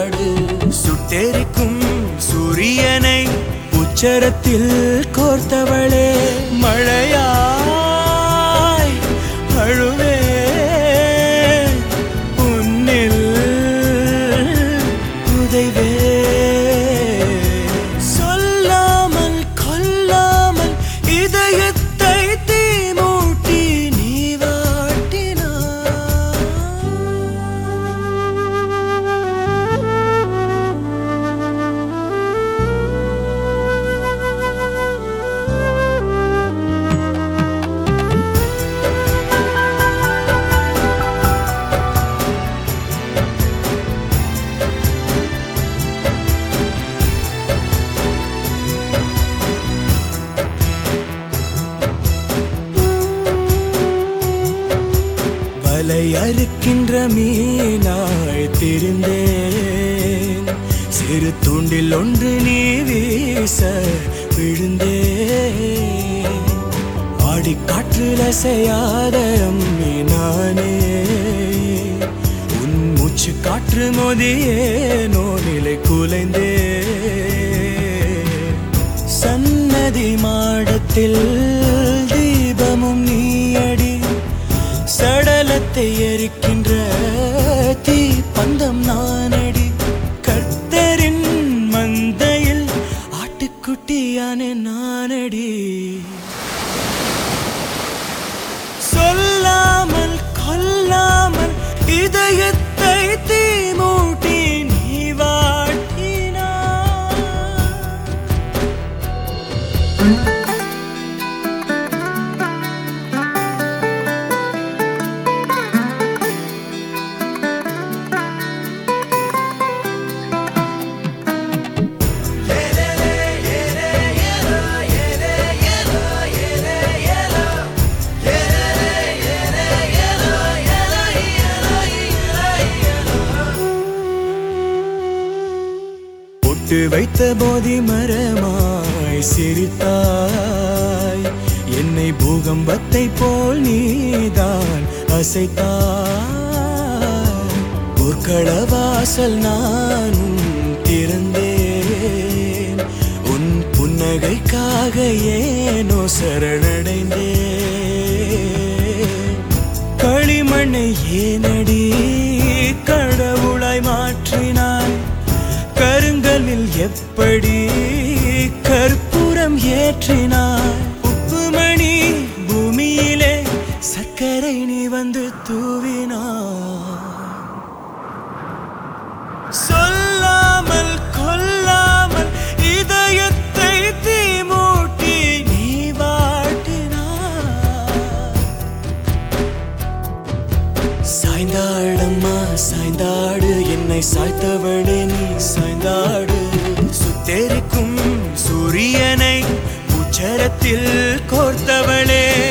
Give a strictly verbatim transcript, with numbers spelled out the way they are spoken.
சாய்ந்தாடு. சுட்டெரிக்கும் சூரியனை உச்சரத்தில் கோர்த்தவளே, மழையாய் அழுவே உன்னில் உதைவே. சொல்லாமல் கொல்லாமல் இதயத்தை தீமூட்டி நீ வாட்டினாய். வலை அறுக்கின்ற மீனாய் திரிந்தேன், சிறு தூண்டில் ஒன்று நீ வீச விழுந்தேன். ஆடி காற்றில் அசையாத அம்மி நானே, உன் மூச்சு காற்று மோதியேனோ நிலை குலைந்தே. சன்னதி மாடத்தில் தீபமும் நீயடி, சடலத்தை எரிக்கின்ற தீ பந்தம் நானடி. கர்த்தரின் மந்தையில் ஆட்டுக்குட்டியான நானடி. சொல்லாமல் கொல்லாமல் இதயத்தை தீமூட்டி நீ வாட்டினாய். பொட்டு வைத்த போதி மரமாய் சிரித்தாய், என்னை பூகம்பத்தை போல் நீதான் அசைத்தாய். போர்க்கள வாசல் நானும் திறந்தேன், உன் புன்னகைக்காக ஏனோ சரணடைந்தேன். களிமண்ணை ஏனடி கடவுளாய் மாற்றினாய், கருங்கலில் எப்படி கற்பூரம் ஏற்றினாய். உப்புமணி பூமியிலே சர்க்கரை நீ வந்து தூவினாய். சொல்லாமல் கொல்லாமல் இதயத்தை தீமூட்டி நீ வாட்டினாய். சாய்ந்தாடம்மா சாய்ந்தாடு, என்னை சாய்த்தவளே நீ சாய்ந்தாடு. சுட்டெரிக்கும் சூரியனை உச்சரத்தில் கோர்த்தவளே,